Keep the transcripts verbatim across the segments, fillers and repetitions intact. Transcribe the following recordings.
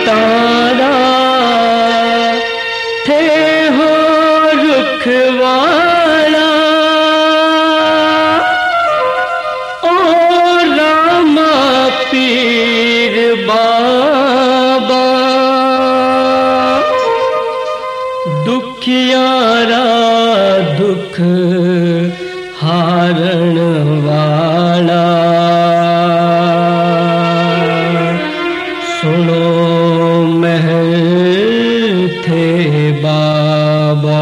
तारा थे हो रुखवाड़ा ओ रामा पीर बाबा दुखियारा दुख हारण वाला सुनो महल थे बाबा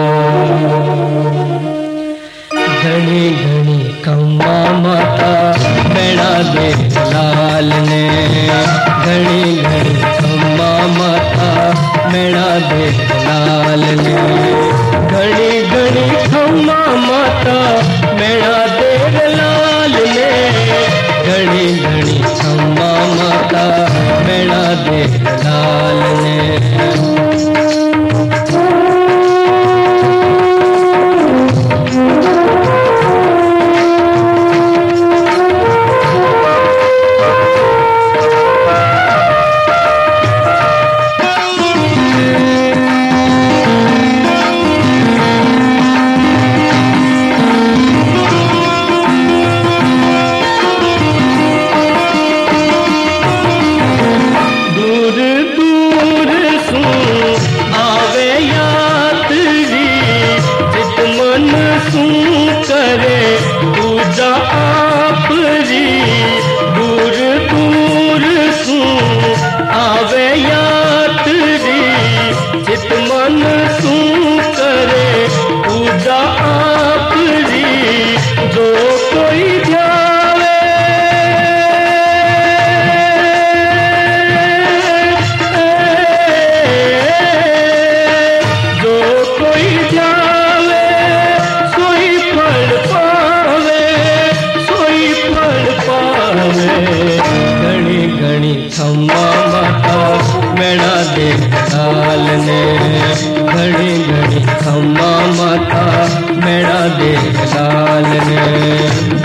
घनी घनी खम्मा माता बेड़ा दे लाल ने घनी घनी खम्मा माता बेड़ा दे लाल ने घनी घनी खम्मा माता बेड़ा दे लाल ने घनी घनी खम्मा माता बेड़ा दे लाल ने करे पूजा आपरी दूर दूर सू आवे यात्री चित मन सू करे पूजा आपरी जो कोई जावे जो कोई जावे घनी घनी खम्मा माता बेड़ा दे लाल ने घनी घनी खम्मा माता बेड़ा दे लाल ने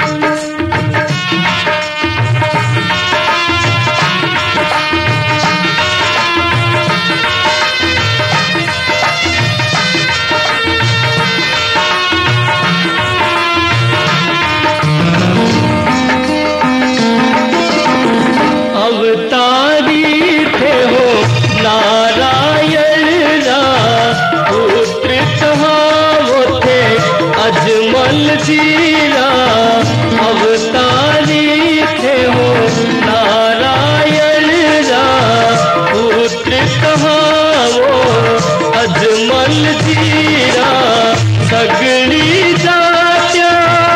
अजमल जीरा अवतारी थे हो नारायण रा पुत्र कहाँ वो अजमल जीरा सगड़ी जात्या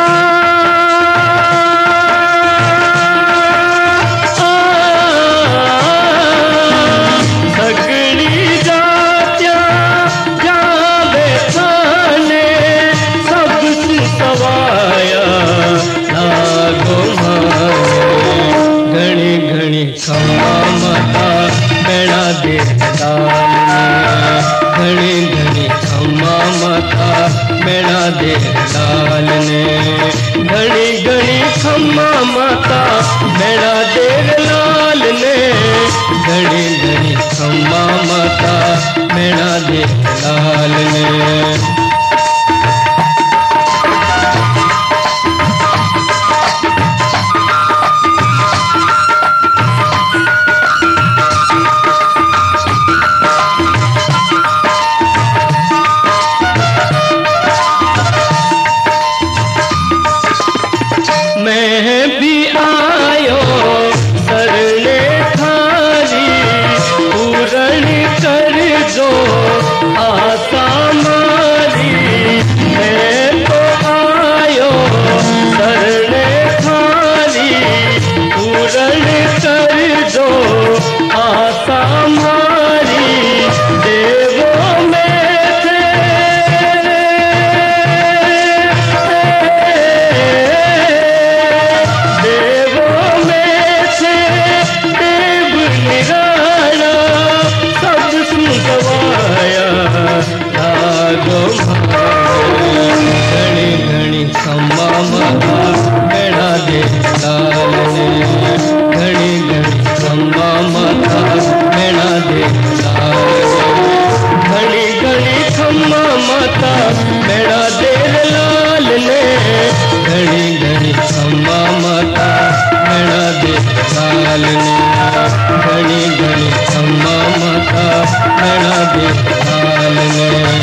सगड़ी जात्या जावे थाने सवाया लागो घनी घनी खम्मा माता बेड़ा दे लाल ने घनी घनी खम्मा माता बेड़ा दे लाल ने घनी घनी खम्मा माता बेड़ा दे लाल ने घनी घनी खम्मा माता बेड़ा दे लाल ने मैं भी आ माता बेड़ा देर लाल ने, घड़ी घड़ी अम्मा माता बेड़ा देर लाल ने, घड़ी घड़ी अम्मा माता बेड़ा देर लाल ने।